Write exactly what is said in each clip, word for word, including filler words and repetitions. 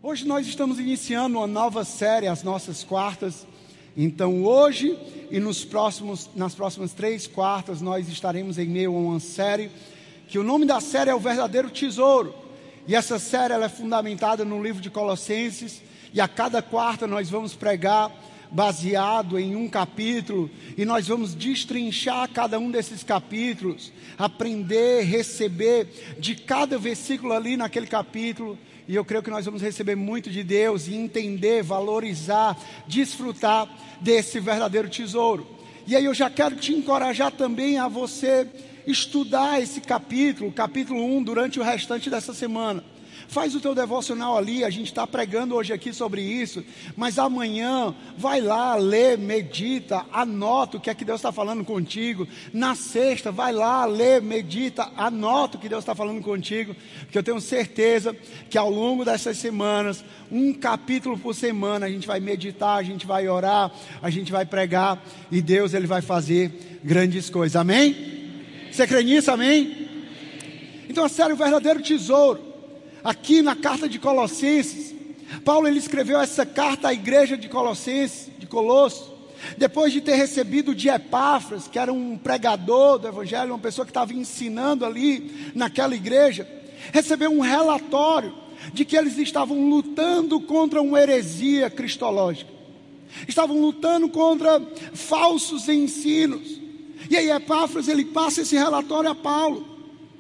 Hoje nós estamos iniciando uma nova série, as nossas quartas. Então hoje e nos próximos, nas próximas três quartas nós estaremos em meio a uma série, que o nome da série é O Verdadeiro Tesouro. E essa série ela é fundamentada no livro de Colossenses. E a cada quarta nós vamos pregar baseado em um capítulo, e nós vamos destrinchar cada um desses capítulos, aprender, receber de cada versículo ali naquele capítulo. E eu creio que nós vamos receber muito de Deus e entender, valorizar, desfrutar desse verdadeiro tesouro. E aí eu já quero te encorajar também a você estudar esse capítulo, capítulo um, durante o restante dessa semana. Faz o teu devocional ali, a gente está pregando hoje aqui sobre isso, mas amanhã vai lá, lê, medita, anota o que é que Deus está falando contigo. Na sexta, vai lá, lê, medita, anota o que Deus está falando contigo, porque eu tenho certeza que ao longo dessas semanas, um capítulo por semana, a gente vai meditar, a gente vai orar, a gente vai pregar, e Deus ele vai fazer grandes coisas, amém? Você crê nisso, amém? Então a série O Verdadeiro Tesouro. Aqui na carta de Colossenses, Paulo ele escreveu essa carta à igreja de Colossenses, de Colosso, depois de ter recebido de Epáfras, que era um pregador do evangelho, uma pessoa que estava ensinando ali naquela igreja, recebeu um relatório de que eles estavam lutando contra uma heresia cristológica, estavam lutando contra falsos ensinos. E aí Epáfras ele passa esse relatório a Paulo.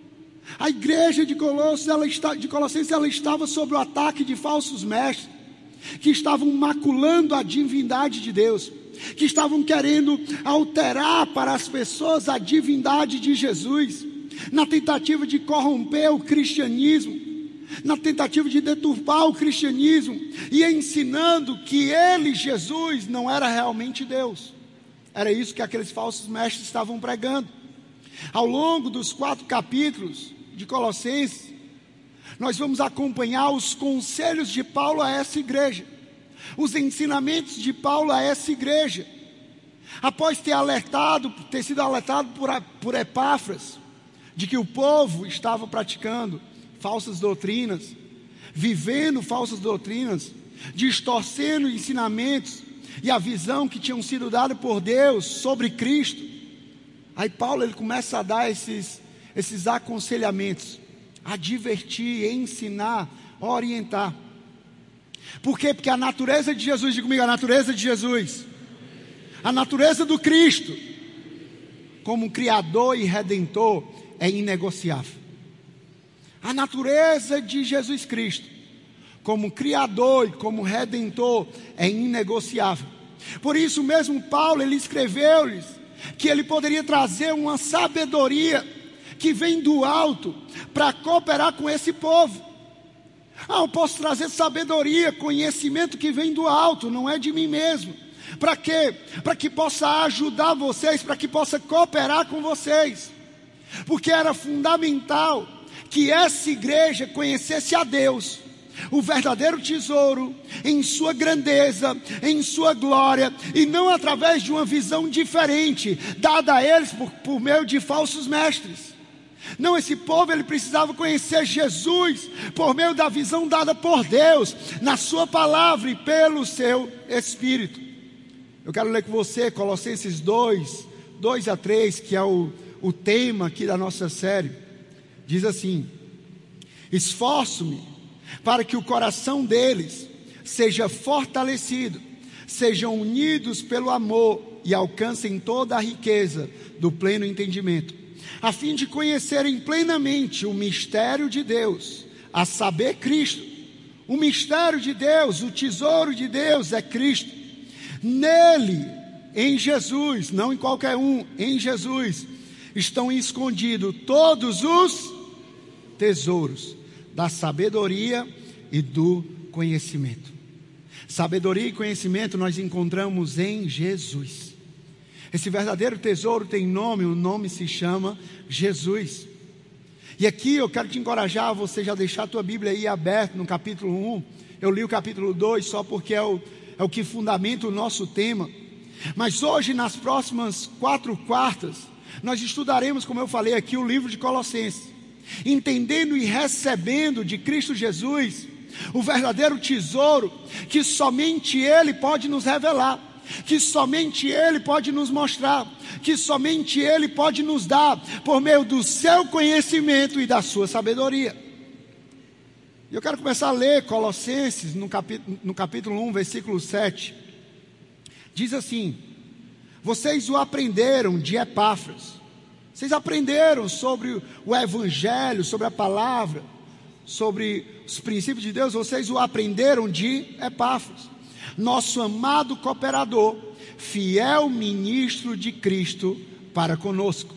A igreja de Colossos, ela está, de Colossenses, ela estava sob o ataque de falsos mestres, que estavam maculando a divindade de Deus, que estavam querendo alterar para as pessoas a divindade de Jesus, na tentativa de corromper o cristianismo, na tentativa de deturpar o cristianismo, e ensinando que ele, Jesus, não era realmente Deus. Era isso que aqueles falsos mestres estavam pregando. Ao longo dos quatro capítulos de Colossenses, nós vamos acompanhar os conselhos de Paulo a essa igreja, os ensinamentos de Paulo a essa igreja, após ter alertado, ter sido alertado por, por Epáfras, de que o povo estava praticando falsas doutrinas, vivendo falsas doutrinas, distorcendo ensinamentos e a visão que tinham sido dada por Deus sobre Cristo. Aí Paulo ele começa a dar esses, esses aconselhamentos, advertir, ensinar, orientar. Por quê? Porque a natureza de Jesus, diga comigo, a natureza de Jesus, a natureza do Cristo, como Criador e Redentor, é inegociável. A natureza de Jesus Cristo, como Criador e como Redentor, é inegociável. Por isso mesmo Paulo, ele escreveu-lhes que ele poderia trazer uma sabedoria que vem do alto para cooperar com esse povo. Ah, eu posso trazer sabedoria, conhecimento que vem do alto, não é de mim mesmo. Para quê? Para que possa ajudar vocês, para que possa cooperar com vocês. Porque era fundamental que essa igreja conhecesse a Deus, o verdadeiro tesouro, em sua grandeza, em sua glória, e não através de uma visão diferente, dada a eles por, por meio de falsos mestres. Não, esse povo ele precisava conhecer Jesus, por meio da visão dada por Deus, na sua palavra e pelo seu Espírito. Eu quero ler com você Colossenses dois, dois a três, que é o, o tema aqui da nossa série. Diz assim: esforço-me para que o coração deles seja fortalecido, sejam unidos pelo amor e alcancem toda a riqueza do pleno entendimento, a fim de conhecerem plenamente o mistério de Deus, a saber, Cristo. O mistério de Deus, o tesouro de Deus é Cristo. Nele, em Jesus, não em qualquer um, em Jesus, estão escondidos todos os tesouros da sabedoria e do conhecimento. Sabedoria e conhecimento nós encontramos em Jesus. Esse verdadeiro tesouro tem nome, o nome se chama Jesus. E aqui eu quero te encorajar a você já deixar a tua Bíblia aí aberta no capítulo um. Eu li o capítulo dois só porque é o, é o que fundamenta o nosso tema. Mas hoje, nas próximas quatro quartas, nós estudaremos, como eu falei aqui, o livro de Colossenses, entendendo e recebendo de Cristo Jesus o verdadeiro tesouro que somente Ele pode nos revelar, que somente Ele pode nos mostrar, que somente Ele pode nos dar, por meio do seu conhecimento e da sua sabedoria. Eu quero começar a ler Colossenses, no capítulo, no capítulo um, versículo sete. Diz assim: vocês o aprenderam de Epáfras. Vocês aprenderam sobre o Evangelho, sobre a palavra, sobre os princípios de Deus. Vocês o aprenderam de Epáfras, nosso amado cooperador, fiel ministro de Cristo para conosco.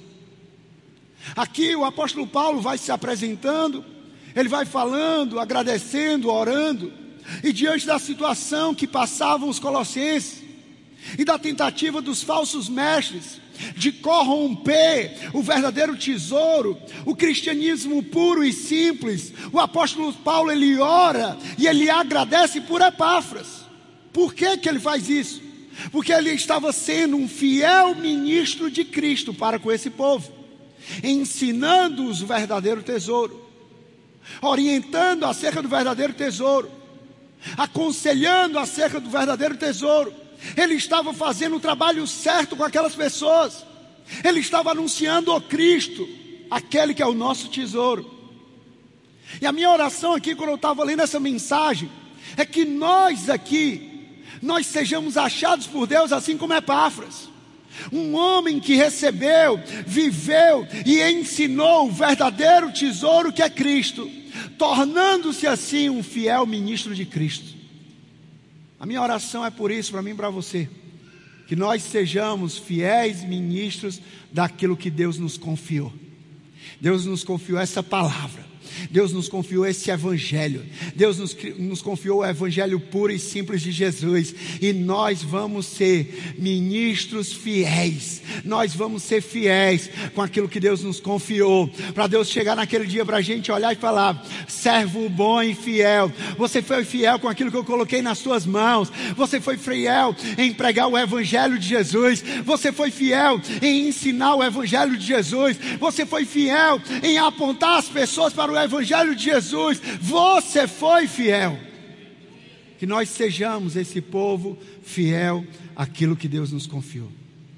Aqui o apóstolo Paulo vai se apresentando, ele vai falando, agradecendo, orando, e diante da situação que passavam os colossenses, e da tentativa dos falsos mestres de corromper o verdadeiro tesouro, o cristianismo puro e simples, o apóstolo Paulo, ele ora e ele agradece por Epáfras. Por que que ele faz isso? Porque ele estava sendo um fiel ministro de Cristo para com esse povo, ensinando-os o verdadeiro tesouro, orientando acerca do verdadeiro tesouro, aconselhando acerca do verdadeiro tesouro. Ele estava fazendo o trabalho certo com aquelas pessoas. Ele estava anunciando o Cristo, aquele que é o nosso tesouro. E a minha oração aqui, quando eu estava lendo essa mensagem, é que nós aqui, nós sejamos achados por Deus assim como Epáfras, um homem que recebeu, viveu e ensinou o verdadeiro tesouro que é Cristo, tornando-se assim um fiel ministro de Cristo. A minha oração é por isso, para mim e para você, que nós sejamos fiéis ministros daquilo que Deus nos confiou. Deus nos confiou essa palavra, Deus nos confiou esse evangelho, Deus nos, nos confiou o evangelho puro e simples de Jesus, e nós vamos ser ministros fiéis, nós vamos ser fiéis com aquilo que Deus nos confiou, para Deus chegar naquele dia para a gente olhar e falar: servo bom e fiel, você foi fiel com aquilo que eu coloquei nas suas mãos, você foi fiel em pregar o evangelho de Jesus, você foi fiel em ensinar o evangelho de Jesus, você foi fiel em apontar as pessoas para o evangelho de Jesus, você foi fiel. Que nós sejamos esse povo fiel àquilo que Deus nos confiou.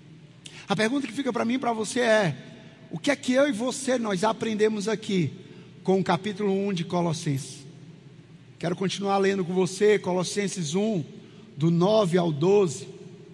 A pergunta que fica para mim e para você é: o que é que eu e você nós aprendemos aqui com o capítulo um de Colossenses? Quero continuar lendo com você Colossenses um, do nove ao doze.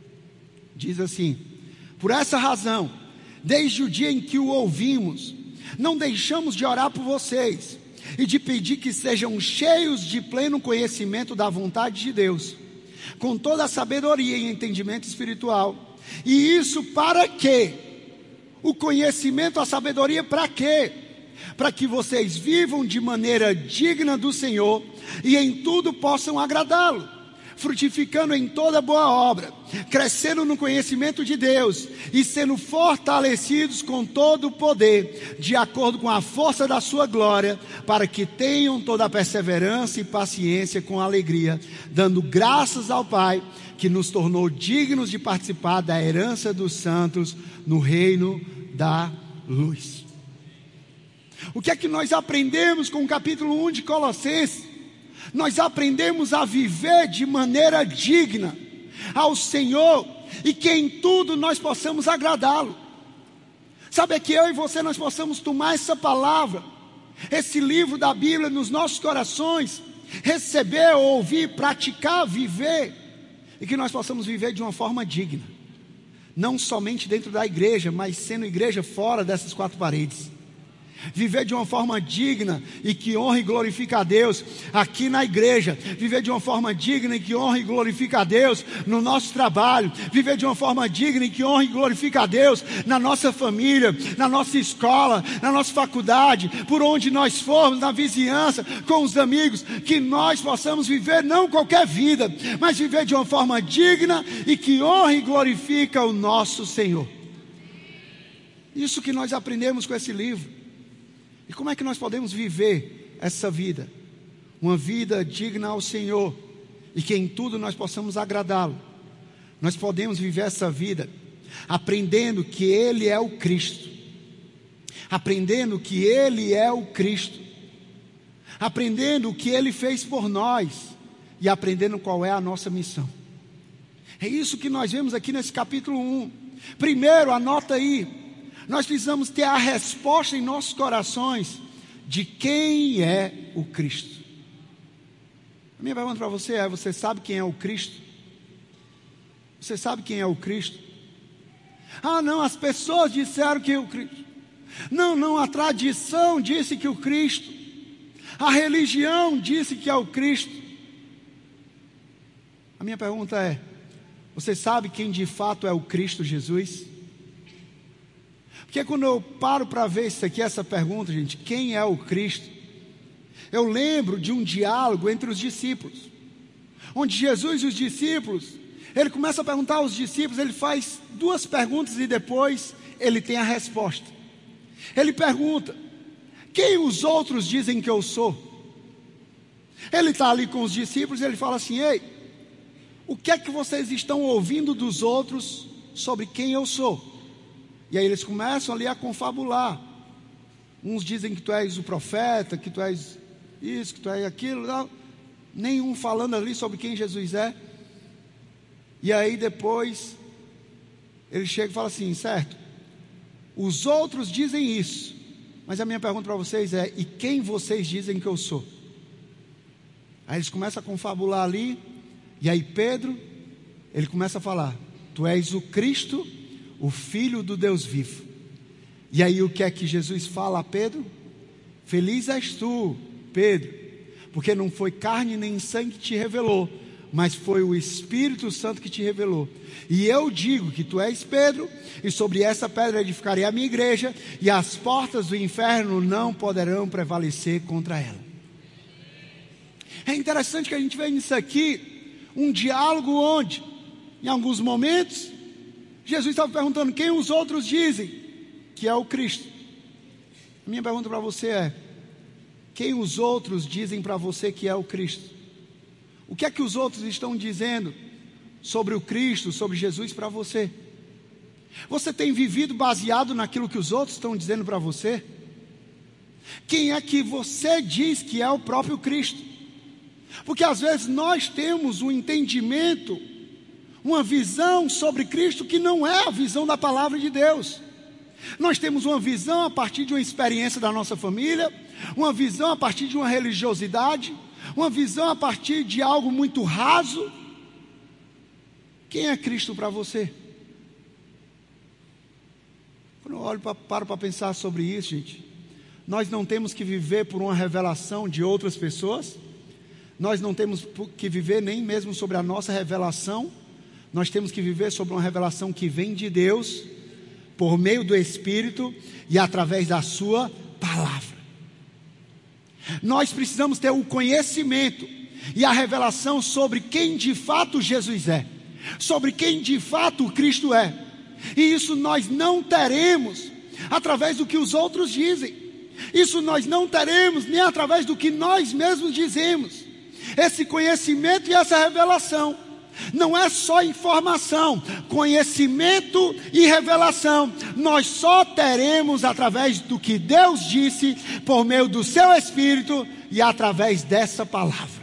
Diz assim: por essa razão, desde o dia em que o ouvimos, não deixamos de orar por vocês e de pedir que sejam cheios de pleno conhecimento da vontade de Deus, com toda a sabedoria e entendimento espiritual. E isso para quê? O conhecimento, a sabedoria para quê? Para que vocês vivam de maneira digna do Senhor e em tudo possam agradá-lo, frutificando em toda boa obra, crescendo no conhecimento de Deus e sendo fortalecidos com todo o poder, de acordo com a força da sua glória, para que tenham toda a perseverança e paciência com alegria, dando graças ao Pai, que nos tornou dignos de participar da herança dos santos no reino da luz. O que é que nós aprendemos com o capítulo um de Colossenses? Nós aprendemos a viver de maneira digna ao Senhor, e que em tudo nós possamos agradá-lo. Sabe, que eu e você nós possamos tomar essa palavra, esse livro da Bíblia nos nossos corações, receber, ouvir, praticar, viver, e que nós possamos viver de uma forma digna, não somente dentro da igreja, mas sendo igreja fora dessas quatro paredes. Viver de uma forma digna e que honra e glorifica a Deus aqui na igreja. Viver de uma forma digna e que honra e glorifica a Deus no nosso trabalho. Viver de uma forma digna e que honra e glorifica a Deus na nossa família, na nossa escola, na nossa faculdade, por onde nós formos, na vizinhança, com os amigos. Que nós possamos viver não qualquer vida, mas viver de uma forma digna e que honra e glorifica o nosso Senhor. Isso que nós aprendemos com esse livro. E como é que nós podemos viver essa vida? Uma vida digna ao Senhor, e que em tudo nós possamos agradá-lo. Nós podemos viver essa vida aprendendo que Ele é o Cristo, aprendendo que Ele é o Cristo, aprendendo o que Ele fez por nós e aprendendo qual é a nossa missão. É isso que nós vemos aqui nesse capítulo um. Primeiro, anota aí, nós precisamos ter a resposta em nossos corações de quem é o Cristo. A minha pergunta para você é: você sabe quem é o Cristo? Você sabe quem é o Cristo? Ah, não, as pessoas disseram que é o Cristo. Não, não, a tradição disse que o Cristo. A religião disse que é o Cristo. A minha pergunta é: você sabe quem de fato é o Cristo Jesus? Porque quando eu paro para ver isso aqui, essa pergunta, gente, quem é o Cristo? Eu lembro de um diálogo entre os discípulos, onde Jesus e os discípulos, ele começa a perguntar aos discípulos, ele faz duas perguntas e depois ele tem a resposta. Ele pergunta: quem os outros dizem que eu sou? Ele está ali com os discípulos e ele fala assim: ei, o que é que vocês estão ouvindo dos outros sobre quem eu sou? E aí eles começam ali a confabular. Uns dizem que tu és o profeta, que tu és isso, que tu és aquilo, não. Nenhum falando ali sobre quem Jesus é. E aí depois ele chega e fala assim: certo, os outros dizem isso, mas a minha pergunta para vocês é: e quem vocês dizem que eu sou? Aí eles começam a confabular ali. E aí Pedro, ele começa a falar: tu és o Cristo, o Filho do Deus vivo. E aí o que é que Jesus fala a Pedro? Feliz és tu, Pedro, porque não foi carne nem sangue que te revelou, mas foi o Espírito Santo que te revelou. E eu digo que tu és Pedro, e sobre essa pedra edificarei a minha igreja, e as portas do inferno não poderão prevalecer contra ela. É interessante que a gente vê nisso aqui um diálogo onde, em alguns momentos, Jesus estava perguntando: quem os outros dizem que é o Cristo? A minha pergunta para você é: quem os outros dizem para você que é o Cristo? O que é que os outros estão dizendo sobre o Cristo, sobre Jesus para você? Você tem vivido baseado naquilo que os outros estão dizendo para você? Quem é que você diz que é o próprio Cristo? Porque às vezes nós temos um entendimento, uma visão sobre Cristo que não é a visão da palavra de Deus. Nós temos uma visão a partir de uma experiência da nossa família, uma visão a partir de uma religiosidade, uma visão a partir de algo muito raso. Quem é Cristo para você? Quando eu olho, paro para pensar sobre isso, gente, nós não temos que viver por uma revelação de outras pessoas, nós não temos que viver nem mesmo sobre a nossa revelação, nós temos que viver sobre uma revelação que vem de Deus, por meio do Espírito e através da sua palavra. Nós precisamos ter o conhecimento e a revelação sobre quem de fato Jesus é, sobre quem de fato o Cristo é. E isso nós não teremos através do que os outros dizem. Isso nós não teremos nem através do que nós mesmos dizemos. Esse conhecimento e essa revelação não é só informação, conhecimento e revelação nós só teremos através do que Deus disse, por meio do seu Espírito e através dessa palavra.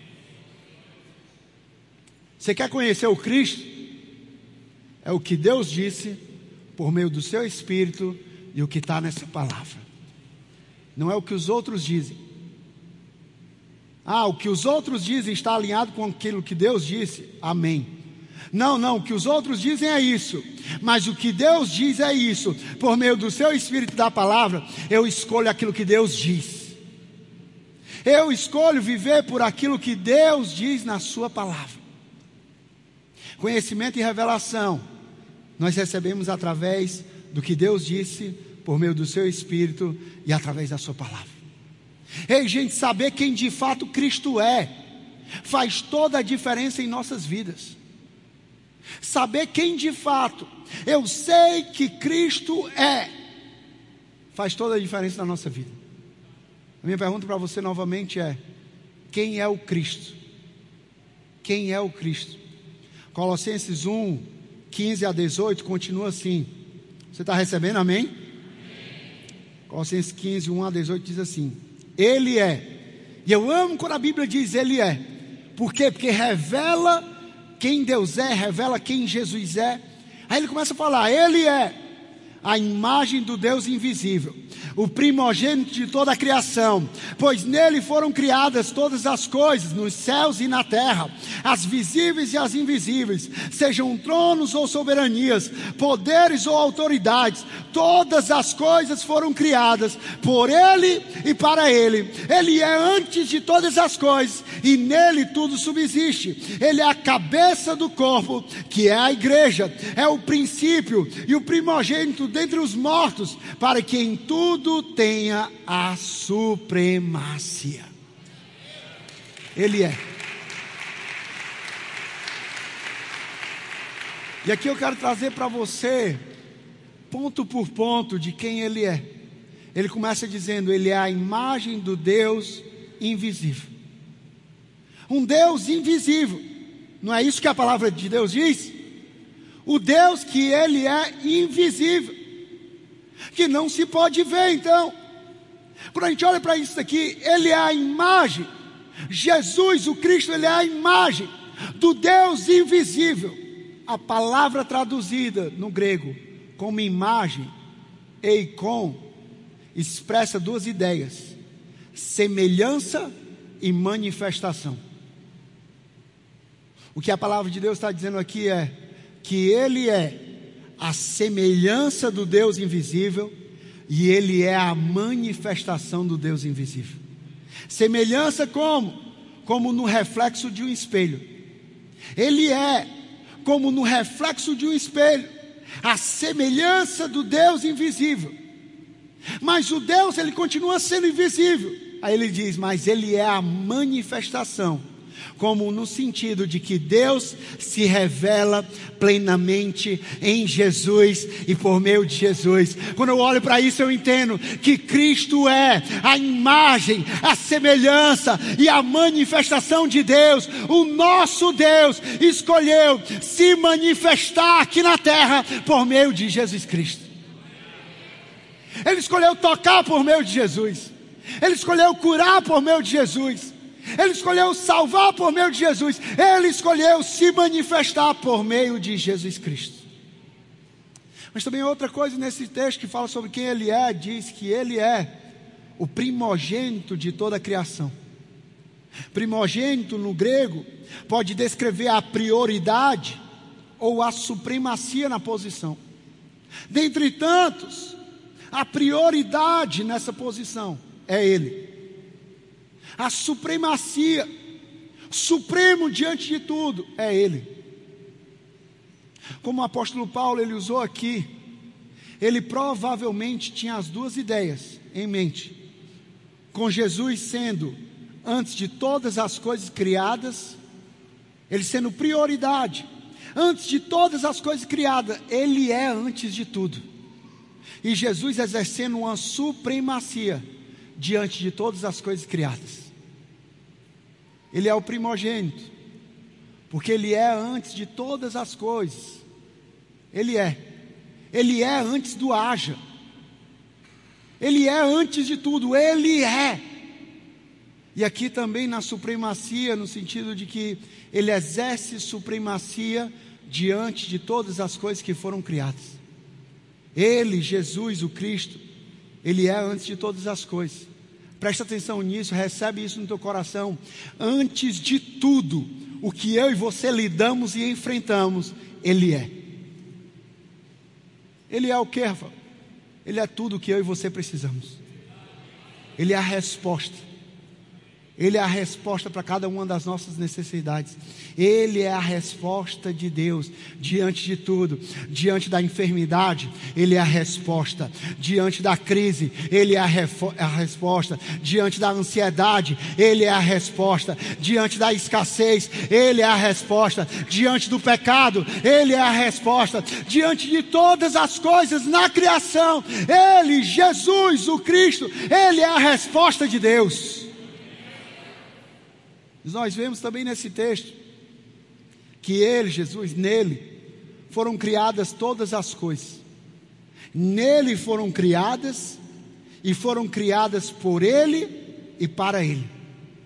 Você quer conhecer o Cristo? É o que Deus disse por meio do seu Espírito e o que está nessa palavra. Não é o que os outros dizem. Ah, o que os outros dizem está alinhado com aquilo que Deus disse? Amém. Não, não, o que os outros dizem é isso, mas o que Deus diz é isso. Por meio do seu Espírito da palavra, eu escolho aquilo que Deus diz. Eu escolho viver por aquilo que Deus diz na sua palavra. Conhecimento e revelação nós recebemos através do que Deus disse, por meio do seu Espírito e através da sua palavra. Ei, gente, saber quem de fato Cristo é faz toda a diferença em nossas vidas. Saber quem de fato eu sei que Cristo é faz toda a diferença na nossa vida. A minha pergunta para você novamente é: quem é o Cristo? Quem é o Cristo? Colossenses um, quinze a dezoito continua assim. Você está recebendo, amém? Colossenses quinze, um a dezoito diz assim: Ele é E eu amo quando a Bíblia diz Ele é. Por quê? Porque revela quem Deus é, revela quem Jesus é. Aí ele começa a falar, Ele é a imagem do Deus invisível, o primogênito de toda a criação, pois nele foram criadas todas as coisas, nos céus e na terra, as visíveis e as invisíveis, sejam tronos ou soberanias, poderes ou autoridades, todas as coisas foram criadas por ele e para ele. Ele é antes de todas as coisas, e nele tudo subsiste. Ele é a cabeça do corpo, que é a igreja, é o princípio e o primogênito dentre os mortos, para que em tudo tenha a supremacia. Ele é. E aqui eu quero trazer para você, ponto por ponto, de quem Ele é. Ele começa dizendo, Ele é a imagem do Deus invisível. Um Deus invisível. Não é isso que a palavra de Deus diz? O Deus que Ele é invisível, que não se pode ver. Então, quando a gente olha para isso aqui, Ele é a imagem, Jesus, o Cristo, Ele é a imagem do Deus invisível. A palavra traduzida no grego como imagem, eikon, expressa duas ideias: semelhança e manifestação. O que a palavra de Deus está dizendo aqui é que Ele é a semelhança do Deus invisível e Ele é a manifestação do Deus invisível. Semelhança como? Como no reflexo de um espelho. Ele é como no reflexo de um espelho, a semelhança do Deus invisível. Mas o Deus, Ele continua sendo invisível. Aí ele diz, mas Ele é a manifestação, como no sentido de que Deus se revela plenamente em Jesus e por meio de Jesus. Quando eu olho para isso, eu entendo que Cristo é a imagem, a semelhança e a manifestação de Deus. O nosso Deus escolheu se manifestar aqui na terra por meio de Jesus Cristo. Ele escolheu tocar por meio de Jesus. Ele escolheu curar por meio de Jesus. Ele escolheu salvar por meio de Jesus. Ele escolheu se manifestar por meio de Jesus Cristo. Mas também outra coisa nesse texto que fala sobre quem Ele é, diz que Ele é o primogênito de toda a criação. Primogênito no grego pode descrever a prioridade ou a supremacia na posição. Dentre tantos, a prioridade nessa posição é Ele. A supremacia, supremo diante de tudo, é Ele. Como o apóstolo Paulo ele usou aqui, ele provavelmente tinha as duas ideias em mente. Com Jesus sendo antes de todas as coisas criadas, Ele sendo prioridade. Antes de todas as coisas criadas, Ele é antes de tudo. E Jesus exercendo uma supremacia diante de todas as coisas criadas. Ele é o primogênito, porque Ele é antes de todas as coisas. Ele é. Ele é antes do haja. Ele é antes de tudo. Ele é. E aqui também na supremacia, no sentido de que Ele exerce supremacia diante de todas as coisas que foram criadas. Ele, Jesus, o Cristo, Ele é antes de todas as coisas. Presta atenção nisso, recebe isso no teu coração. Antes de tudo, o que eu e você lidamos e enfrentamos, Ele é. Ele é o que, Rafael? Ele é tudo o que eu e você precisamos. Ele é a resposta. Ele é a resposta para cada uma das nossas necessidades. Ele é a resposta de Deus diante de tudo. Diante da enfermidade, Ele é a resposta. Diante da crise, Ele é a, refo- a resposta. Diante da ansiedade, Ele é a resposta. Diante da escassez, Ele é a resposta. Diante do pecado, Ele é a resposta. Diante de todas as coisas na criação, Ele, Jesus, o Cristo, Ele é a resposta de Deus. Nós vemos também nesse texto que Ele, Jesus, nele foram criadas todas as coisas. Nele foram criadas e foram criadas por Ele e para Ele.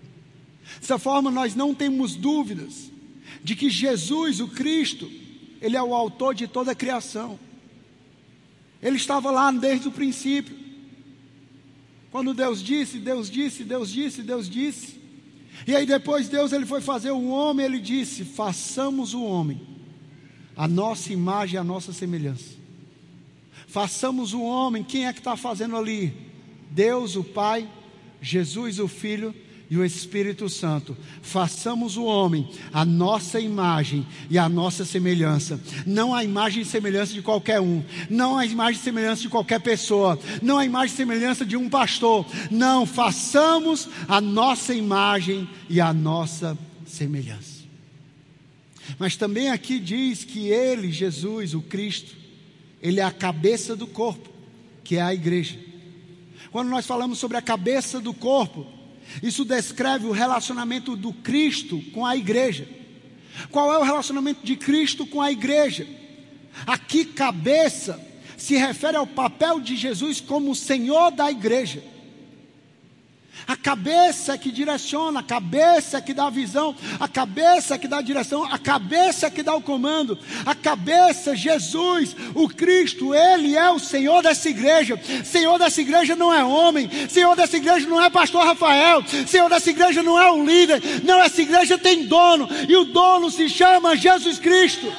Dessa forma, nós não temos dúvidas de que Jesus, o Cristo, Ele é o autor de toda a criação. Ele estava lá desde o princípio. Quando Deus disse, Deus disse, Deus disse, Deus disse. E aí depois Deus ele foi fazer o homem, Ele disse, façamos o homem a nossa imagem, a nossa semelhança. Façamos o homem. Quem é que está fazendo ali? Deus o Pai, Jesus o Filho e o Espírito Santo. Façamos o homem a nossa imagem e a nossa semelhança. Não a imagem e semelhança de qualquer um, não a imagem e semelhança de qualquer pessoa, não a imagem e semelhança de um pastor. Não, façamos a nossa imagem e a nossa semelhança. Mas também aqui diz que Ele, Jesus, o Cristo, Ele é a cabeça do corpo, que é a igreja. Quando nós falamos sobre a cabeça do corpo, isso descreve o relacionamento do Cristo com a igreja. Qual é o relacionamento de Cristo com a igreja? Aqui, cabeça se refere ao papel de Jesus como Senhor da igreja. A cabeça é que direciona, a cabeça é que dá a visão, a cabeça é que dá a direção, a cabeça é que dá o comando. A cabeça, Jesus, o Cristo, Ele é o Senhor dessa igreja. Senhor dessa igreja não é homem, Senhor dessa igreja não é pastor Rafael, Senhor dessa igreja não é um líder. Não, essa igreja tem dono, e o dono se chama Jesus Cristo.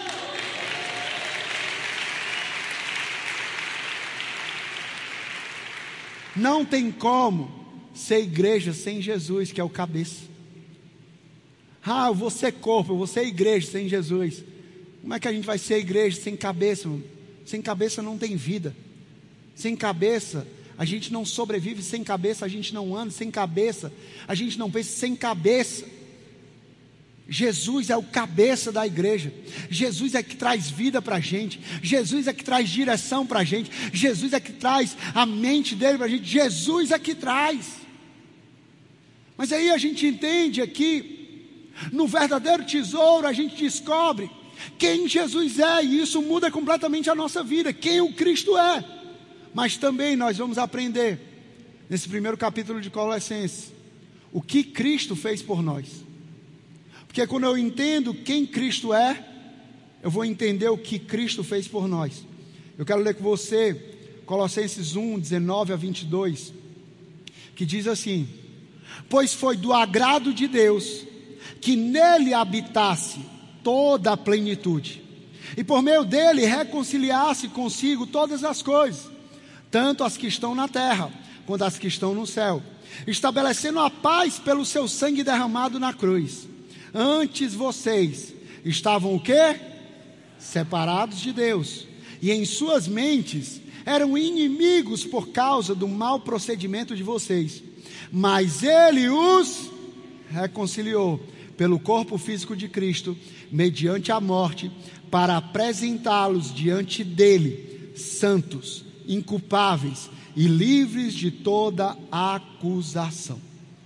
Não tem como ser igreja sem Jesus, que é o cabeça. Ah, eu vou ser corpo, eu vou ser igreja sem Jesus. Como é que a gente vai ser igreja sem cabeça, mano? Sem cabeça não tem vida. Sem cabeça a gente não sobrevive, sem cabeça a gente não anda, sem cabeça a gente não pensa, sem cabeça. Jesus é o cabeça da igreja. Jesus é que traz vida para a gente. Jesus é que traz direção para a gente. Jesus é que traz a mente dele para a gente. Jesus é que traz. Mas aí a gente entende aqui, no verdadeiro tesouro a gente descobre quem Jesus é, e isso muda completamente a nossa vida, quem o Cristo é. Mas também nós vamos aprender, nesse primeiro capítulo de Colossenses, o que Cristo fez por nós. Porque quando eu entendo quem Cristo é, eu vou entender o que Cristo fez por nós. Eu quero ler com você Colossenses um, dezenove a vinte e dois, que diz assim: pois foi do agrado de Deus que nele habitasse toda a plenitude, e por meio dele reconciliasse consigo todas as coisas, tanto as que estão na terra quanto as que estão no céu, estabelecendo a paz pelo seu sangue derramado na cruz. Antes vocês estavam o quê? Separados de Deus, e em suas mentes eram inimigos por causa do mau procedimento de vocês. Mas Ele os reconciliou pelo corpo físico de Cristo, mediante a morte, para apresentá-los diante dele, santos, inculpáveis e livres de toda acusação.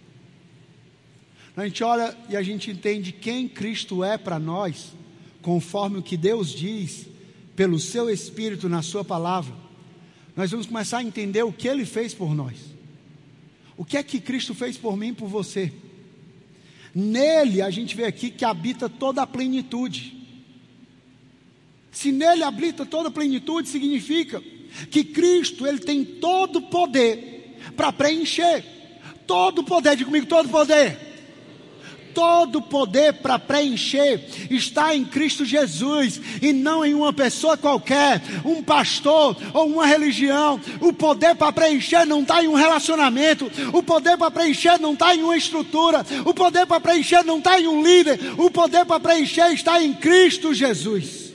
A gente olha e a gente entende quem Cristo é para nós, conforme o que Deus diz, pelo seu Espírito na sua palavra. Nós vamos começar a entender o que Ele fez por nós. O que é que Cristo fez por mim e por você? Nele a gente vê aqui que habita toda a plenitude. Se nele habita toda a plenitude, significa que Cristo, Ele tem todo o poder para preencher. Todo o poder, diga comigo, todo o poder. Todo o poder para preencher está em Cristo Jesus, e não em uma pessoa qualquer, um pastor ou uma religião. O poder para preencher não está em um relacionamento, o poder para preencher não está em uma estrutura, o poder para preencher não está em um líder, o poder para preencher está em Cristo Jesus,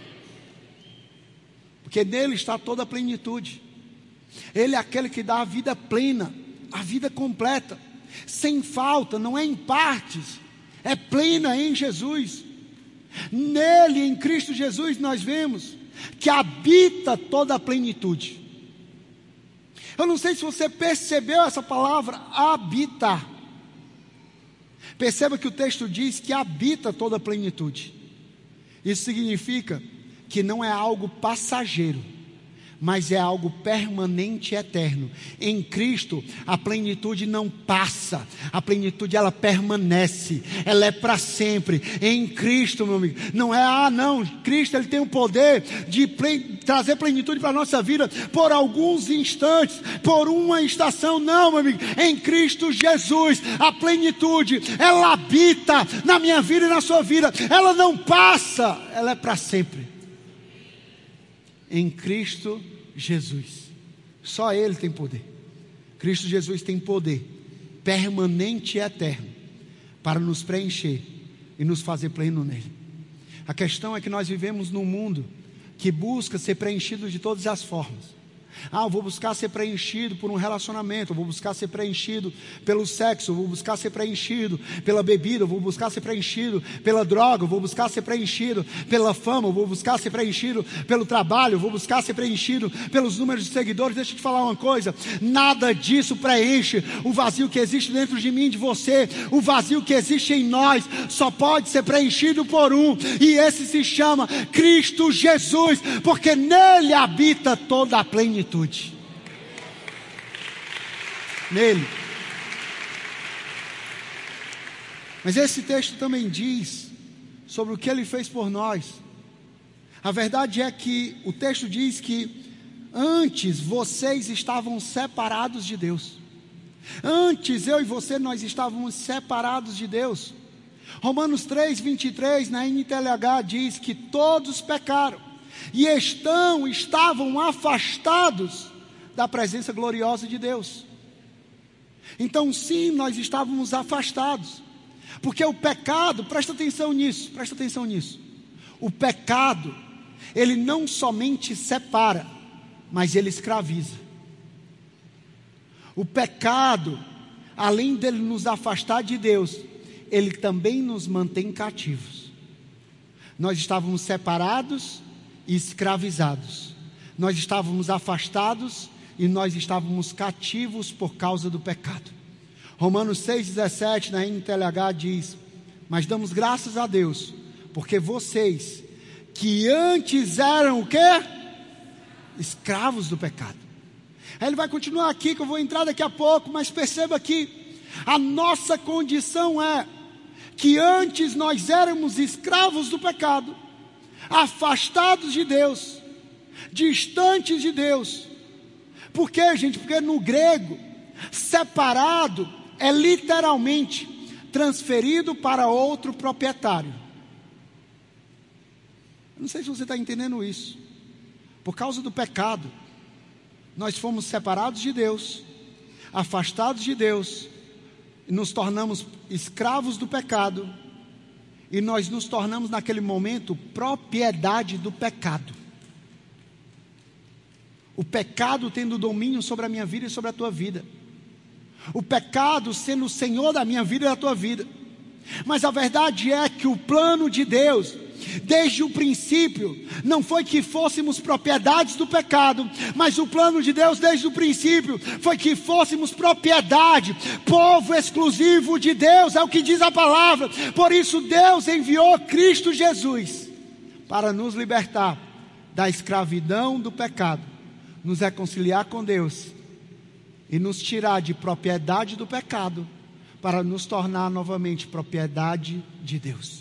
porque nele está toda a plenitude. Ele é aquele que dá a vida plena, a vida completa, sem falta, não é em partes, é plena em Jesus. Nele, em Cristo Jesus, nós vemos que habita toda a plenitude. Eu não sei se você percebeu essa palavra, habitar. Perceba que o texto diz que habita toda a plenitude. Isso significa que não é algo passageiro, mas é algo permanente e eterno. Em Cristo, a plenitude não passa, a plenitude ela permanece, ela é para sempre. Em Cristo, meu amigo, não é, ah não, Cristo ele tem o poder de plen- trazer plenitude para a nossa vida por alguns instantes, por uma estação. Não, meu amigo, em Cristo Jesus, a plenitude, ela habita na minha vida e na sua vida, ela não passa, ela é para sempre. Em Cristo Jesus, só Ele tem poder. Cristo Jesus tem poder permanente e eterno para nos preencher e nos fazer pleno nele. A questão é que nós vivemos num mundo que busca ser preenchido de todas as formas. Ah, eu vou buscar ser preenchido por um relacionamento, eu vou buscar ser preenchido pelo sexo, eu vou buscar ser preenchido pela bebida, eu vou buscar ser preenchido pela droga, eu vou buscar ser preenchido pela fama, eu vou buscar ser preenchido pelo trabalho, eu vou buscar ser preenchido pelos números de seguidores. Deixa eu te falar uma coisa, nada disso preenche o vazio que existe dentro de mim e de você. O vazio que existe em nós só pode ser preenchido por um, e esse se chama Cristo Jesus, porque nele habita toda a plenitude. Nele. Mas esse texto também diz sobre o que ele fez por nós. A verdade é que o texto diz que antes vocês estavam separados de Deus. Antes eu e você nós estávamos separados de Deus. Romanos três, vinte e três na N T L H diz que todos pecaram e estão, estavam afastados da presença gloriosa de Deus. Então sim, nós estávamos afastados, porque o pecado, presta atenção nisso, presta atenção nisso. O pecado, ele não somente separa, mas ele escraviza. O pecado, além dele nos afastar de Deus, ele também nos mantém cativos. Nós estávamos separados e escravizados. Nós estávamos afastados e nós estávamos cativos por causa do pecado. Romanos seis, dezessete na N T L H diz: mas damos graças a Deus, porque vocês que antes eram o quê? Escravos do pecado. Aí ele vai continuar aqui, que eu vou entrar daqui a pouco, mas perceba que a nossa condição é que antes nós éramos escravos do pecado, afastados de Deus, distantes de Deus. Por quê, gente? Porque no grego, separado é literalmente transferido para outro proprietário. Eu não sei se você está entendendo isso. Por causa do pecado, nós fomos separados de Deus, afastados de Deus, e nos tornamos escravos do pecado, e nós nos tornamos naquele momento propriedade do pecado. O pecado tendo domínio sobre a minha vida e sobre a tua vida. O pecado sendo o Senhor da minha vida e da tua vida. Mas a verdade é que o plano de Deus, desde o princípio, não foi que fôssemos propriedades do pecado, mas o plano de Deus desde o princípio foi que fôssemos propriedade, povo exclusivo de Deus, é o que diz a palavra. Por isso Deus enviou Cristo Jesus para nos libertar da escravidão do pecado, nos reconciliar com Deus e nos tirar de propriedade do pecado para nos tornar novamente propriedade de Deus.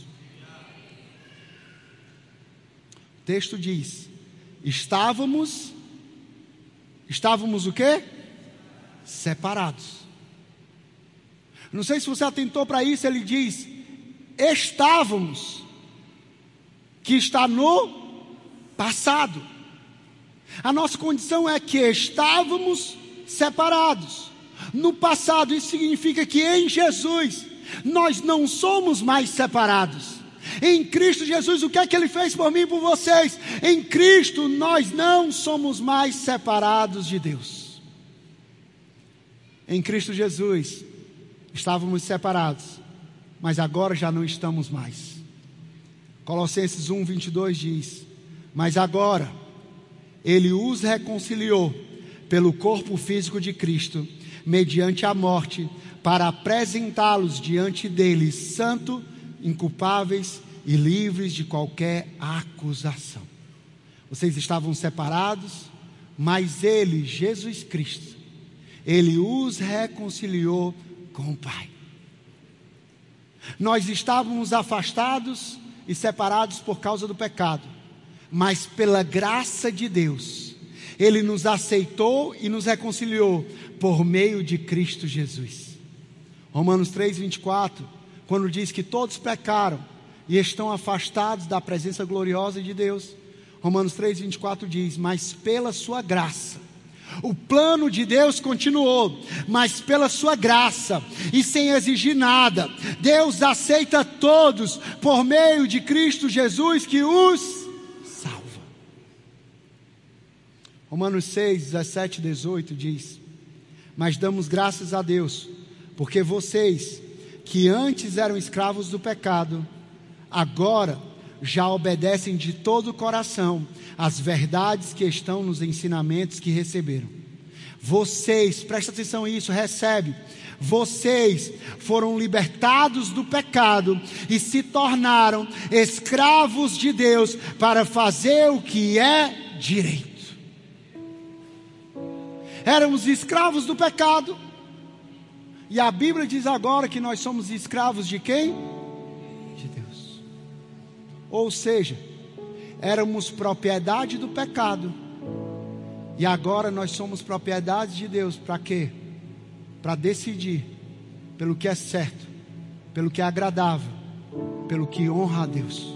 O texto diz: estávamos, estávamos o quê? Separados. Não sei se você atentou para isso, ele diz, estávamos, que está no passado. A nossa condição é que estávamos separados. No passado, isso significa que em Jesus, nós não somos mais separados. Em Cristo Jesus, o que é que Ele fez por mim e por vocês? Em Cristo, nós não somos mais separados de Deus. Em Cristo Jesus, estávamos separados, mas agora já não estamos mais. Colossenses um, vinte e dois diz: mas agora, Ele os reconciliou pelo corpo físico de Cristo, mediante a morte, para apresentá-los diante dele, santo, inculpáveis e livres de qualquer acusação. Vocês estavam separados, mas Ele, Jesus Cristo, Ele os reconciliou com o Pai. Nós estávamos afastados e separados por causa do pecado, mas pela graça de Deus, Ele nos aceitou e nos reconciliou por meio de Cristo Jesus. Romanos três, vinte e quatro, quando diz que todos pecaram e estão afastados da presença gloriosa de Deus, Romanos três, vinte e quatro diz: mas pela sua graça, o plano de Deus continuou, mas pela sua graça e sem exigir nada, Deus aceita todos por meio de Cristo Jesus, que os salva. Romanos seis, dezessete e dezoito diz: mas damos graças a Deus, porque vocês, que antes eram escravos do pecado, agora já obedecem de todo o coração às verdades que estão nos ensinamentos que receberam. Vocês, presta atenção nisso, recebe. Vocês foram libertados do pecado e se tornaram escravos de Deus para fazer o que é direito. Éramos escravos do pecado, e a Bíblia diz agora que nós somos escravos de quem? De Deus. Ou seja, éramos propriedade do pecado, e agora nós somos propriedade de Deus. Para quê? Para decidir pelo que é certo, pelo que é agradável, pelo que honra a Deus.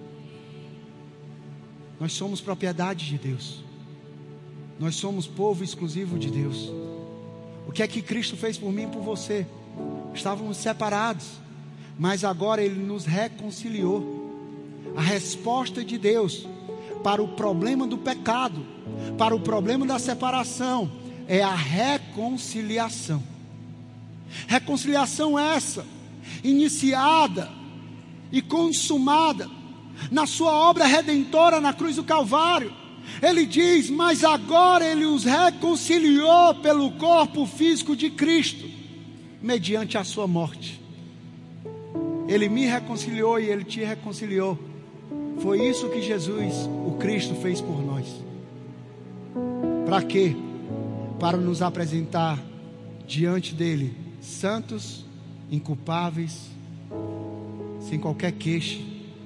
Nós somos propriedade de Deus. Nós somos povo exclusivo de Deus. O que é que Cristo fez por mim e por você? Estávamos separados, mas agora Ele nos reconciliou. A resposta de Deus para o problema do pecado, para o problema da separação, é a reconciliação. Reconciliação essa, iniciada e consumada na sua obra redentora na cruz do Calvário. Ele diz: mas agora Ele os reconciliou pelo corpo físico de Cristo, mediante a sua morte. Ele me reconciliou e Ele te reconciliou. Foi isso que Jesus, o Cristo, fez por nós. Para quê? Para nos apresentar diante dEle santos, inculpáveis, sem qualquer queixa.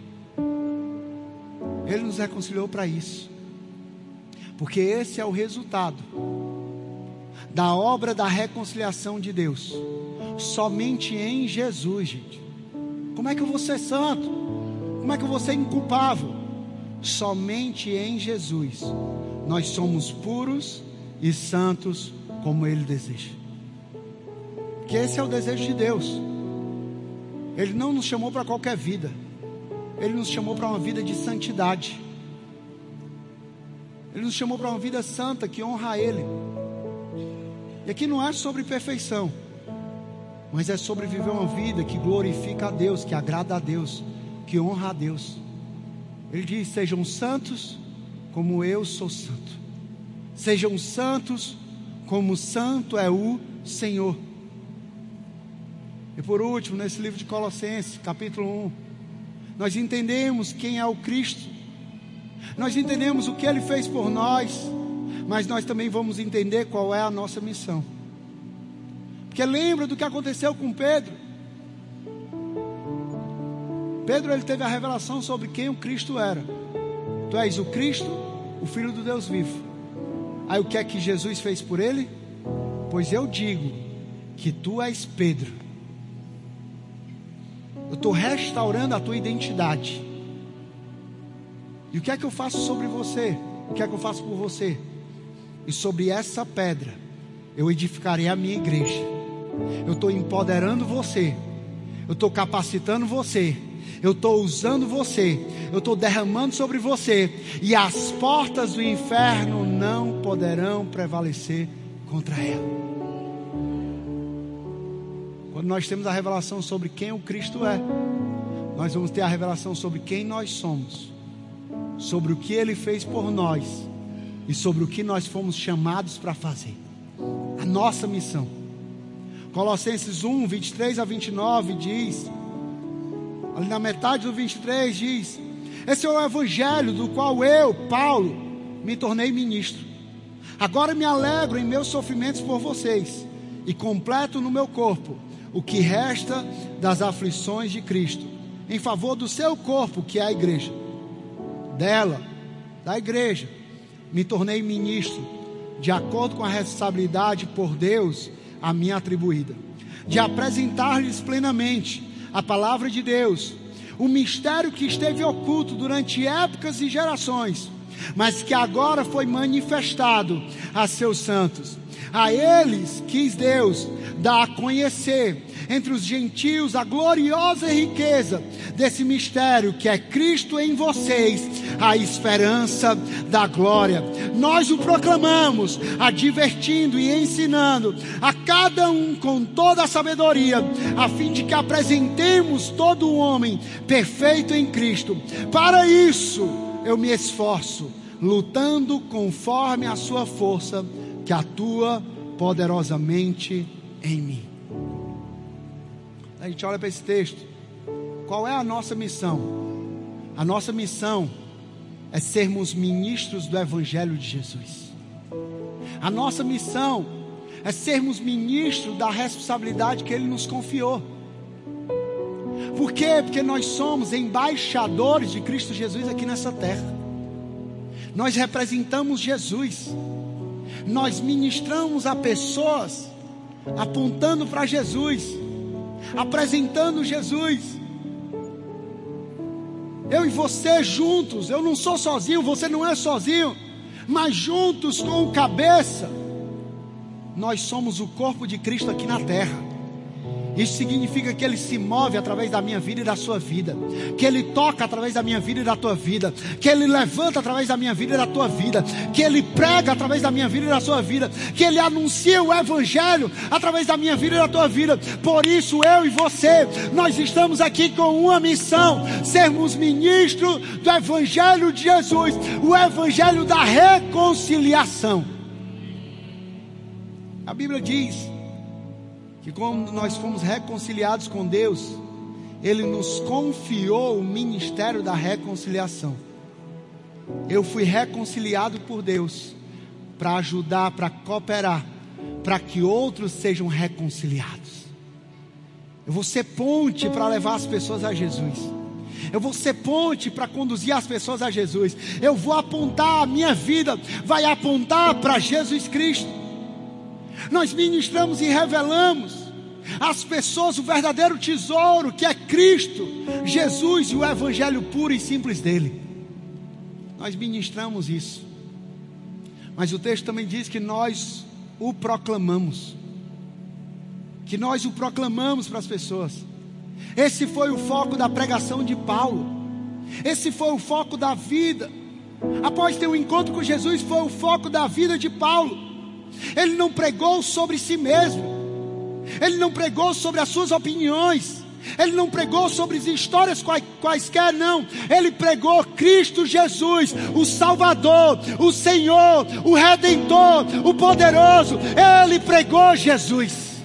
Ele nos reconciliou para isso, porque esse é o resultado da obra da reconciliação de Deus. Somente em Jesus, gente. Como é que eu vou ser santo? Como é que eu vou ser inculpável? Somente em Jesus nós somos puros e santos como Ele deseja. Que esse é o desejo de Deus. Ele não nos chamou para qualquer vida. Ele nos chamou para uma vida de santidade. Ele nos chamou para uma vida santa que honra a Ele. E aqui não é sobre perfeição, mas é sobre viver uma vida que glorifica a Deus, que agrada a Deus, que honra a Deus. Ele diz: sejam santos como eu sou santo. Sejam santos como santo é o Senhor. E por último, nesse livro de Colossenses, capítulo um, nós entendemos quem é o Cristo. Nós entendemos o que Ele fez por nós, mas nós também vamos entender qual é a nossa missão. Porque lembra do que aconteceu com Pedro. Pedro, ele teve a revelação sobre quem o Cristo era. Tu és o Cristo, o Filho do Deus vivo. Aí o que é que Jesus fez por ele? Pois eu digo que tu és Pedro. Eu estou restaurando a tua identidade. E o que é que eu faço sobre você? O que é que eu faço por você? E sobre essa pedra eu edificarei a minha igreja. Eu estou empoderando você. Eu estou capacitando você. Eu estou usando você. Eu estou derramando sobre você. E as portas do inferno não poderão prevalecer contra ela. Quando nós temos a revelação sobre quem o Cristo é, nós vamos ter a revelação sobre quem nós somos, sobre o que Ele fez por nós e sobre o que nós fomos chamados para fazer. A nossa missão. Colossenses um, vinte e três a vinte e nove diz, ali na metade do vinte e três diz: esse é o evangelho do qual eu, Paulo, me tornei ministro, Agora me alegro em meus sofrimentos por vocês, e completo no meu corpo o que resta das aflições de Cristo, em favor do seu corpo, que é a igreja. Dela, da igreja, me tornei ministro, de acordo com a responsabilidade por Deus a mim atribuída, de apresentar-lhes plenamente a palavra de Deus, o mistério que esteve oculto durante épocas e gerações, mas que agora foi manifestado a seus santos. A eles quis Deus dar a conhecer entre os gentios a gloriosa riqueza desse mistério, que é Cristo em vocês, a esperança da glória. Nós o proclamamos, advertindo e ensinando a cada um com toda a sabedoria, a fim de que apresentemos todo o homem perfeito em Cristo. Para isso eu me esforço, lutando conforme a sua força, que atua poderosamente em mim. A gente olha para esse texto. Qual é a nossa missão? A nossa missão é sermos ministros do Evangelho de Jesus. A nossa missão é sermos ministros da responsabilidade que Ele nos confiou. Por quê? Porque nós somos embaixadores de Cristo Jesus aqui nessa terra. Nós representamos Jesus. Nós ministramos a pessoas apontando para Jesus, apresentando Jesus. Eu e você juntos, eu não sou sozinho, você não é sozinho, mas juntos com o cabeça, nós somos o corpo de Cristo aqui na terra. Isso significa que Ele se move através da minha vida e da sua vida, que Ele toca através da minha vida e da tua vida, que Ele levanta através da minha vida e da tua vida, que Ele prega através da minha vida e da sua vida, que Ele anuncia o Evangelho através da minha vida e da tua vida. Por isso eu e você, nós estamos aqui com uma missão: sermos ministros do Evangelho de Jesus, o Evangelho da reconciliação. A Bíblia diz que quando nós fomos reconciliados com Deus, Ele nos confiou o ministério da reconciliação. Eu fui reconciliado por Deus para ajudar, para cooperar, para que outros sejam reconciliados. Eu vou ser ponte para levar as pessoas a Jesus. Eu vou ser ponte para conduzir as pessoas a Jesus. Eu vou apontar, a minha vida vai apontar para Jesus Cristo. Nós ministramos e revelamos às pessoas o verdadeiro tesouro, que é Cristo Jesus e o Evangelho puro e simples dele. Nós ministramos isso, mas o texto também diz que nós o proclamamos, que nós o proclamamos para as pessoas. Esse foi o foco da pregação de Paulo, esse foi o foco da vida. Após ter um encontro com Jesus, foi o foco da vida de Paulo. Ele não pregou sobre si mesmo, ele não pregou sobre as suas opiniões, ele não pregou sobre as histórias quais, quaisquer, não. Ele pregou Cristo Jesus, o Salvador, o Senhor, o Redentor, o Poderoso. Ele pregou Jesus.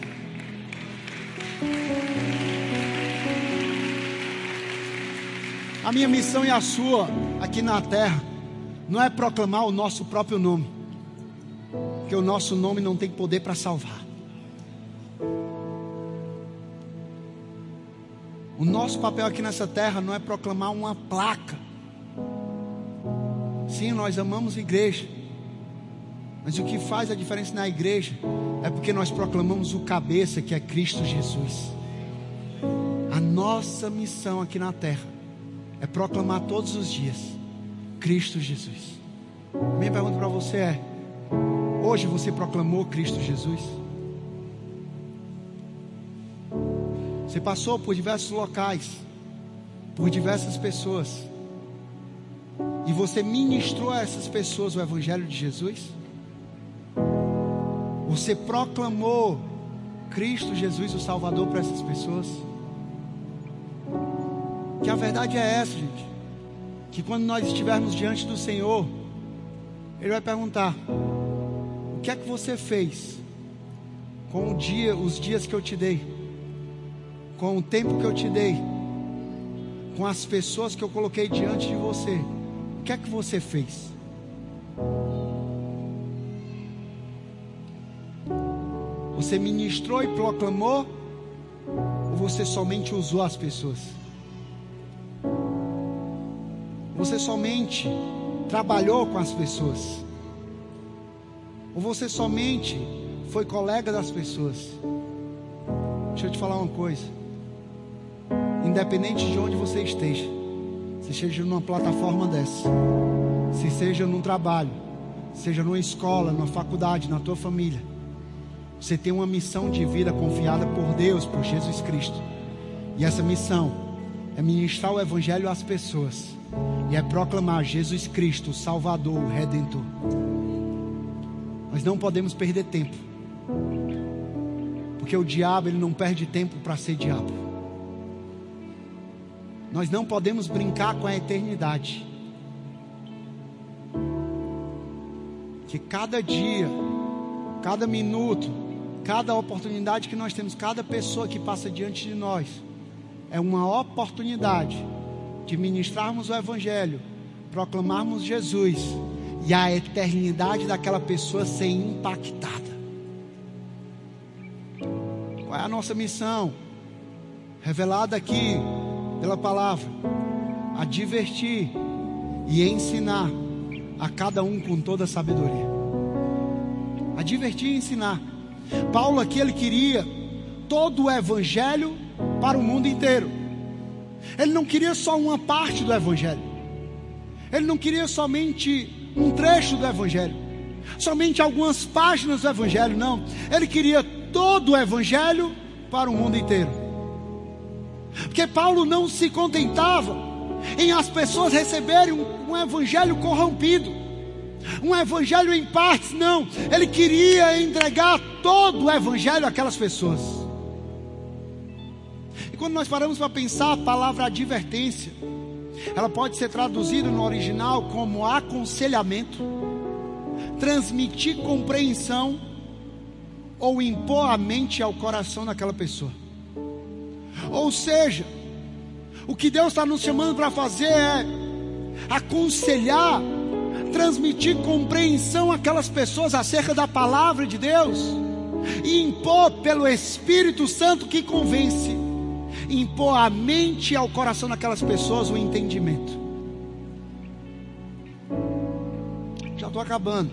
A minha missão e a sua aqui na terra não é proclamar o nosso próprio nome, porque o nosso nome não tem poder para salvar. O nosso papel aqui nessa terra não é proclamar uma placa. Sim, nós amamos a igreja, mas o que faz a diferença na igreja é porque nós proclamamos o cabeça, que é Cristo Jesus. A nossa missão aqui na terra é proclamar todos os dias Cristo Jesus. Minha pergunta para você é: hoje você proclamou Cristo Jesus? Você passou por diversos locais, por diversas pessoas, e você ministrou a essas pessoas o Evangelho de Jesus? Você proclamou Cristo Jesus, o Salvador, para essas pessoas? Que a verdade é essa, gente, que quando nós estivermos diante do Senhor, Ele vai perguntar: o que é que você fez com o dia, os dias que eu te dei, com o tempo que eu te dei, com as pessoas que eu coloquei diante de você? O que é que você fez? Você ministrou e proclamou, ou você somente usou as pessoas? Você somente trabalhou com as pessoas? Ou você somente foi colega das pessoas? Deixa eu te falar uma coisa. Independente de onde você esteja, se seja numa plataforma dessa, se seja num trabalho, seja numa escola, numa faculdade, na tua família, você tem uma missão de vida confiada por Deus, por Jesus Cristo. E essa missão é ministrar o Evangelho às pessoas, e é proclamar Jesus Cristo, o Salvador, o Redentor. Nós não podemos perder tempo, porque o diabo, ele não perde tempo para ser diabo. Nós não podemos brincar com a eternidade, que cada dia, cada minuto, cada oportunidade que nós temos, cada pessoa que passa diante de nós, é uma oportunidade de ministrarmos o Evangelho, proclamarmos Jesus, e a eternidade daquela pessoa ser impactada. Qual é a nossa missão? Revelada aqui pela palavra: advertir e ensinar a cada um com toda a sabedoria. Advertir e ensinar. Paulo aqui, ele queria todo o Evangelho para o mundo inteiro. Ele não queria só uma parte do Evangelho. Ele não queria somente um trecho do Evangelho, somente algumas páginas do Evangelho, não. Ele queria todo o Evangelho para o mundo inteiro. Porque Paulo não se contentava em as pessoas receberem um, um Evangelho corrompido, um Evangelho em partes, não. Ele queria entregar todo o Evangelho àquelas pessoas. E quando nós paramos para pensar, a palavra advertência, ela pode ser traduzida no original como aconselhamento, transmitir compreensão ou impor a mente ao coração daquela pessoa. Ou seja, o que Deus está nos chamando para fazer é aconselhar, transmitir compreensão àquelas pessoas acerca da palavra de Deus, e impor pelo Espírito Santo que convence, impor à mente e ao coração daquelas pessoas o entendimento. Já estou acabando,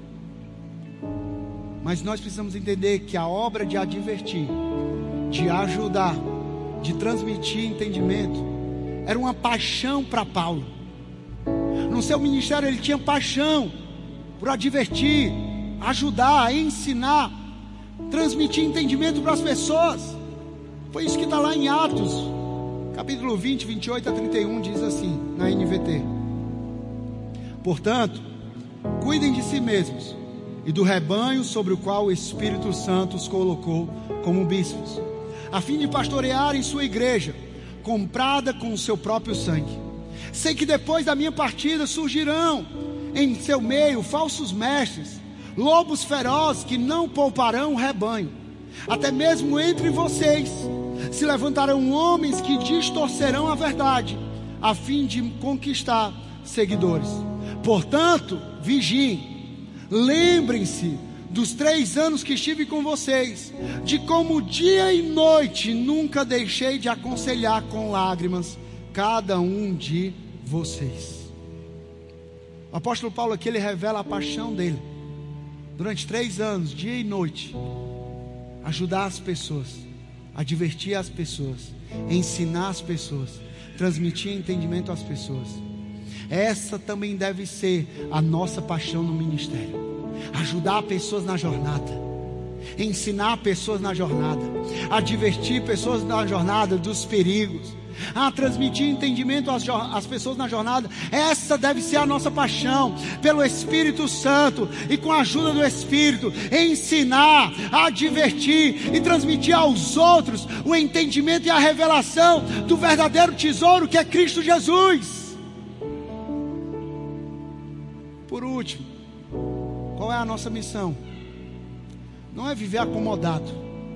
mas nós precisamos entender que a obra de advertir, de ajudar, de transmitir entendimento, era uma paixão para Paulo. No seu ministério ele tinha paixão por advertir, ajudar, ensinar, transmitir entendimento para as pessoas. Foi isso que está lá em Atos, capítulo vinte, vinte e oito a trinta e um, diz assim, na N V T: portanto, cuidem de si mesmos e do rebanho sobre o qual o Espírito Santo os colocou como bispos, a fim de pastorearem sua igreja, comprada com o seu próprio sangue. Sei que depois da minha partida surgirão em seu meio falsos mestres, lobos ferozes que não pouparão o rebanho. Até mesmo entre vocês se levantarão homens que distorcerão a verdade, a fim de conquistar seguidores. Portanto, vigiem, lembrem-se dos três anos que estive com vocês, de como dia e noite nunca deixei de aconselhar com lágrimas cada um de vocês. O apóstolo Paulo aqui, ele revela a paixão dele, durante três anos, dia e noite, ajudar as pessoas, advertir as pessoas, ensinar as pessoas, transmitir entendimento às pessoas. Essa também deve ser a nossa paixão no ministério: ajudar pessoas na jornada, ensinar pessoas na jornada, advertir pessoas na jornada dos perigos, a transmitir entendimento às, às pessoas na jornada. Essa deve ser a nossa paixão, pelo Espírito Santo, e com a ajuda do Espírito, ensinar, advertir e transmitir aos outros o entendimento e a revelação do verdadeiro tesouro que é Cristo Jesus. Por último, qual é a nossa missão? Não é viver acomodado,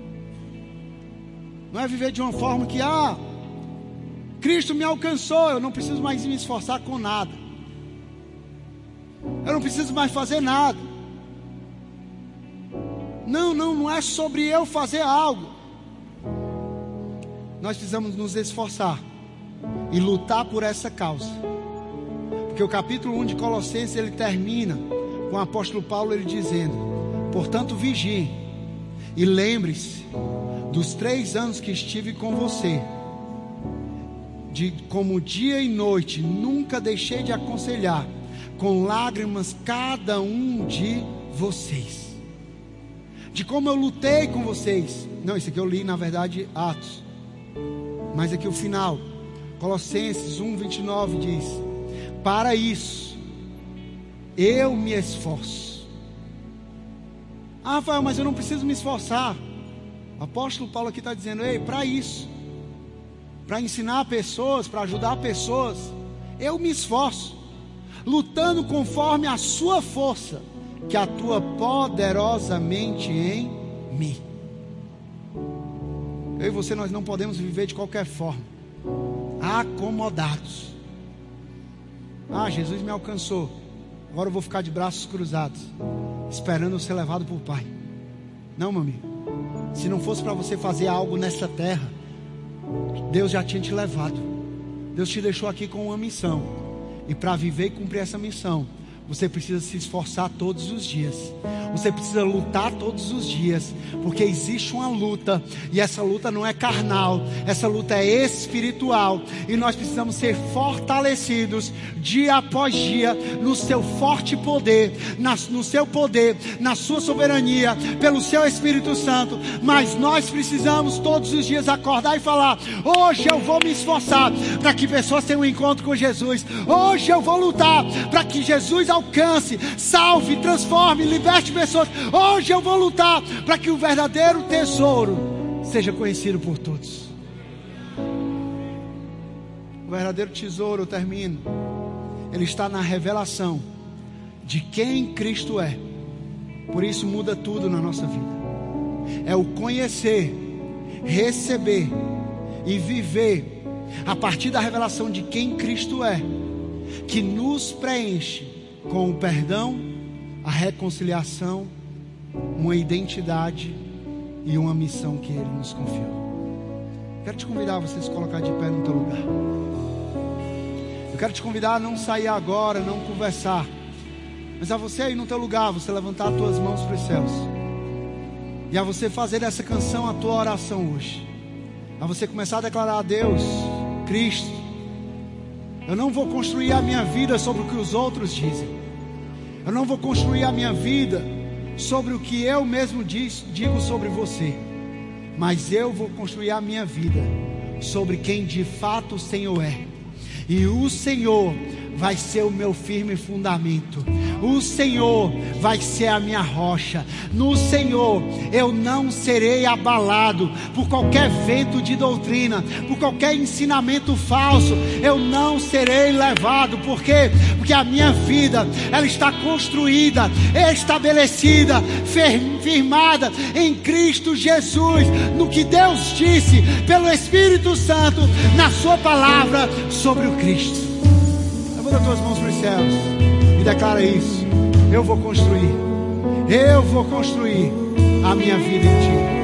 não é viver de uma forma que, ah, Cristo me alcançou, eu não preciso mais me esforçar com nada, eu não preciso mais fazer nada. Não, não, não é sobre eu fazer algo. Nós precisamos nos esforçar e lutar por essa causa. Porque o capítulo um de Colossenses, ele termina com o apóstolo Paulo ele dizendo: portanto vigiem e lembre-se dos três anos que estive com você, de como dia e noite nunca deixei de aconselhar com lágrimas cada um de vocês, de como eu lutei com vocês. Não, isso aqui eu li na verdade Atos, mas aqui o final, Colossenses um, vinte e nove diz: para isso eu me esforço. Ah, Rafael, mas eu não preciso me esforçar. O apóstolo Paulo aqui está dizendo: ei, para isso, para ensinar pessoas, para ajudar pessoas, eu me esforço, lutando conforme a sua força, que atua poderosamente em mim. Eu e você, nós não podemos viver de qualquer forma, acomodados. Ah, Jesus me alcançou, agora eu vou ficar de braços cruzados, esperando eu ser levado por Pai. Não, meu amigo. Se não fosse para você fazer algo nessa terra, Deus já tinha te levado. Deus te deixou aqui com uma missão, e para viver e cumprir essa missão, você precisa se esforçar todos os dias. Você precisa lutar todos os dias, porque existe uma luta, e essa luta não é carnal, essa luta é espiritual, e nós precisamos ser fortalecidos dia após dia no seu forte poder, na, no seu poder, na sua soberania, pelo seu Espírito Santo. Mas nós precisamos todos os dias acordar e falar: hoje eu vou me esforçar para que pessoas tenham um encontro com Jesus. Hoje eu vou lutar para que Jesus alcance, salve, transforme, liberte pessoas. Hoje eu vou lutar para que o verdadeiro tesouro seja conhecido por todos. O verdadeiro tesouro, eu termino, ele está na revelação de quem Cristo é. Por isso muda tudo na nossa vida. É o conhecer, receber e viver a partir da revelação de quem Cristo é, que nos preenche com o perdão, a reconciliação, uma identidade e uma missão que Ele nos confiou. Quero te convidar a você se colocar de pé no teu lugar. Eu quero te convidar a não sair agora, não conversar, mas a você aí no teu lugar, você levantar as tuas mãos para os céus, e a você fazer dessa canção a tua oração hoje. A você começar a declarar a Deus: Cristo, eu não vou construir a minha vida sobre o que os outros dizem. Eu não vou construir a minha vida sobre o que eu mesmo diz, digo sobre você. Mas eu vou construir a minha vida sobre quem de fato o Senhor é. E o Senhor vai ser o meu firme fundamento. O Senhor vai ser a minha rocha. No Senhor eu não serei abalado por qualquer vento de doutrina, por qualquer ensinamento falso. Eu não serei levado. Por quê? Porque a minha vida, ela está construída, estabelecida, firmada em Cristo Jesus, no que Deus disse pelo Espírito Santo na sua palavra sobre o Cristo. Levanta as tuas mãos para os céus e declara isso: eu vou construir, eu vou construir a minha vida em Ti.